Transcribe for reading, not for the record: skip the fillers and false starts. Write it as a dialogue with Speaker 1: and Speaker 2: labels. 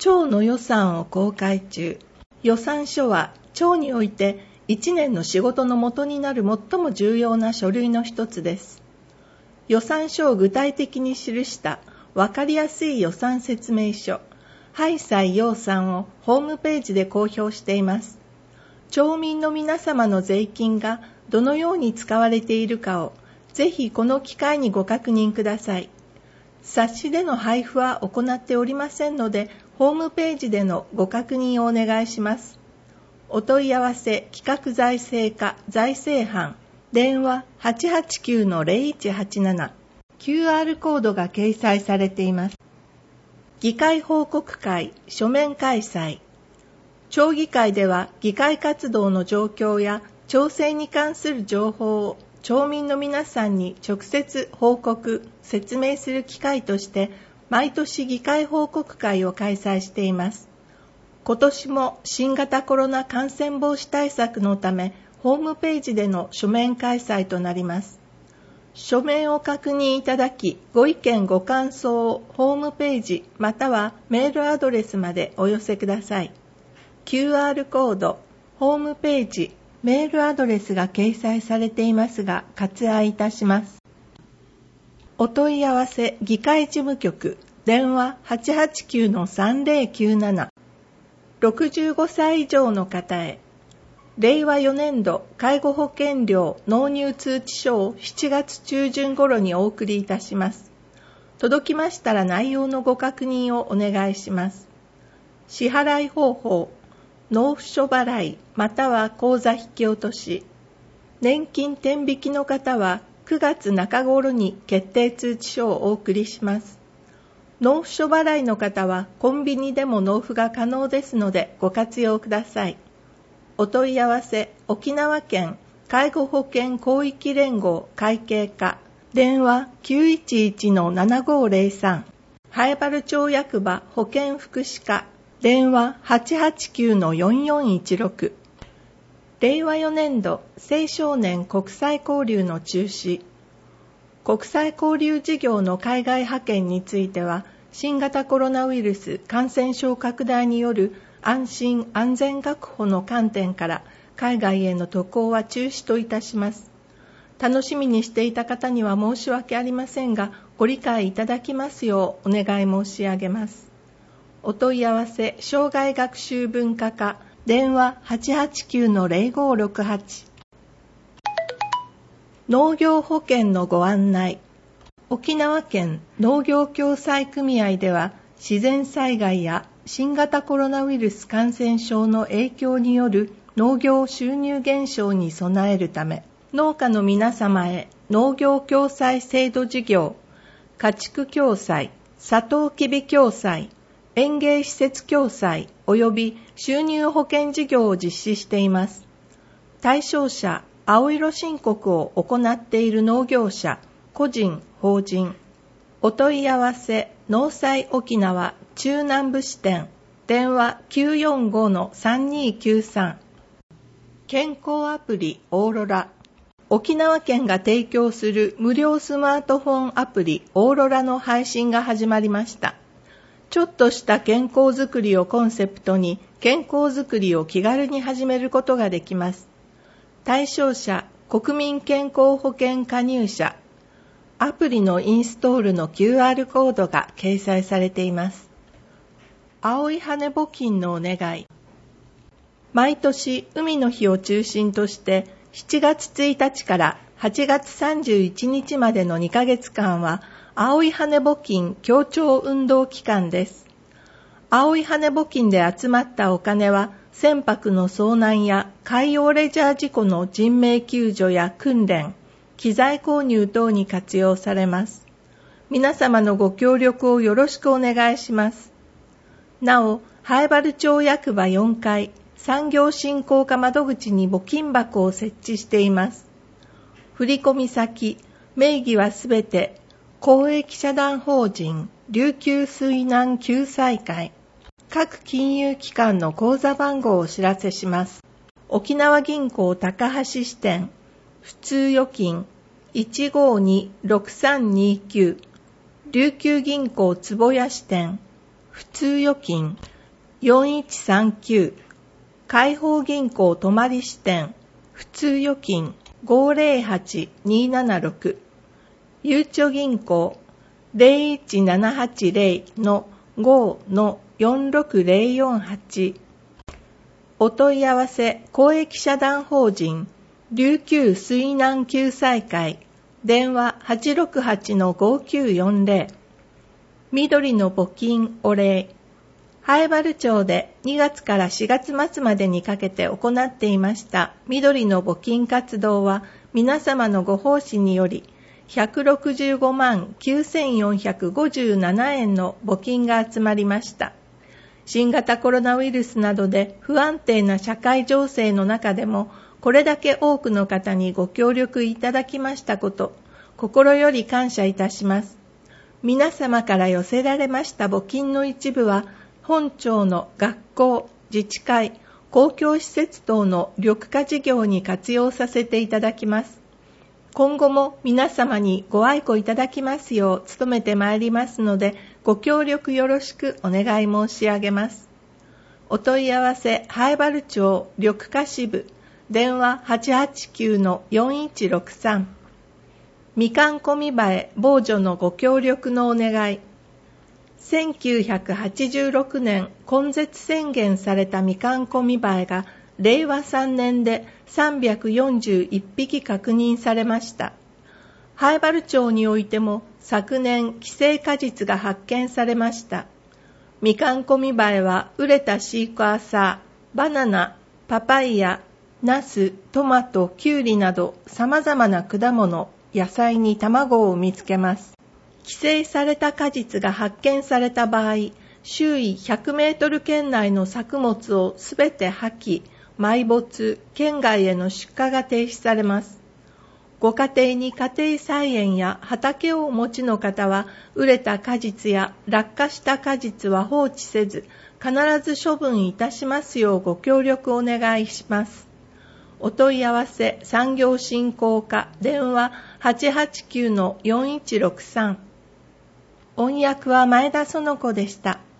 Speaker 1: 町の予算を公開中。予算書は町において1年の仕事の元になる最も重要な書類の一つです。予算書を具体的に記した分かりやすい予算説明書、ハイサイ予算をホームページで公表しています。町民の皆様の税金がどのように使われているかをぜひこの機会にご確認ください。冊子での配布は行っておりませんので、ホームページでのご確認をお願いします。お問い合わせ企画財政課財政班、電話 889-0187、QR コードが掲載されています。議会報告会書面開催。町議会では議会活動の状況や町政に関する情報を町民の皆さんに直接報告、説明する機会として毎年議会報告会を開催しています。今年も新型コロナ感染防止対策のためホームページでの書面開催となります。書面を確認いただき、ご意見ご感想をホームページまたはメールアドレスまでお寄せください。QR コード、ホームページ、メールアドレスが掲載されていますが、割愛いたします。お問い合わせ議会事務局、電話 889-3097、65歳以上の方へ。令和4年度介護保険料納入通知書を7月中旬頃にお送りいたします。届きましたら内容のご確認をお願いします。支払い方法、納付書払いまたは口座引き落とし。年金転引きの方は9月中頃に決定通知書をお送りします。納付書払いの方はコンビニでも納付が可能ですのでご活用ください。お問い合わせ沖縄県介護保険広域連合会計課、電話 911-7503、南風原町役場保健福祉課、電話 889-4416。令和4年度青少年国際交流の中止。国際交流事業の海外派遣については、新型コロナウイルス感染症拡大による安心安全確保の観点から海外への渡航は中止といたします。楽しみにしていた方には申し訳ありませんが、ご理解いただきますようお願い申し上げます。お問い合わせ障害学習文化課、電話 889-0568。農業保険のご案内。沖縄県農業共済組合では自然災害や新型コロナウイルス感染症の影響による農業収入減少に備えるため、農家の皆様へ農業共済制度事業、家畜共済、サトウキビ共済、園芸施設共済及び収入保険事業を実施しています。対象者、青色申告を行っている農業者、個人、法人。お問い合わせ、農災沖縄中南部支店、電話 945-3293。健康アプリオーロラ。沖縄県が提供する無料スマートフォンアプリオーロラの配信が始まりました。ちょっとした健康づくりをコンセプトに健康づくりを気軽に始めることができます。対象者、国民健康保険加入者。アプリのインストールの QR コードが掲載されています。青い羽募金のお願い。毎年海の日を中心として7月1日から8月31日までの2ヶ月間は青い羽募金協調運動期間です。青い羽募金で集まったお金は船舶の遭難や海洋レジャー事故の人命救助や訓練、機材購入等に活用されます。皆様のご協力をよろしくお願いします。なお、南風原町役場4階産業振興課窓口に募金箱を設置しています。振込先、名義はすべて公益社団法人琉球水難救済会。各金融機関の口座番号をお知らせします。沖縄銀行高橋支店普通預金 152-6329、琉球銀行坪谷支店普通預金 4139開放銀行泊支店普通預金 508-276 ゆうちょ銀行 01780-5-46048 お問い合わせ公益社団法人琉球水難救済会電話 868-5940 緑の募金お礼南風原町で2月から4月末までにかけて行っていました緑の募金活動は皆様のご奉仕により165万9457円の募金が集まりました。新型コロナウイルスなどで不安定な社会情勢の中でもこれだけ多くの方にご協力いただきましたこと、心より感謝いたします。皆様から寄せられました募金の一部は本町の学校、自治会、公共施設等の緑化事業に活用させていただきます。今後も皆様にご愛顧いただきますよう努めてまいりますので、ご協力よろしくお願い申し上げます。お問い合わせ、南風原町緑化支部、電話 889-4163 みかんこみばえ防除のご協力のお願い。1986年根絶宣言されたみかんこみばえが令和3年で341匹確認されました。南風原町においても昨年寄生果実が発見されました。みかんこみばえは熟れたシークワーサー、バナナ、パパイヤ、ナス、トマト、キュウリなど様々な果物、野菜に卵を産みつけます。寄生された果実が発見された場合、周囲100メートル圏内の作物をすべて破棄、埋没、県外への出荷が停止されます。ご家庭に家庭菜園や畑をお持ちの方は、熟れた果実や落下した果実は放置せず、必ず処分いたしますようご協力お願いします。お問い合わせ、産業振興課、電話 889-4163。音訳は前田園子でした。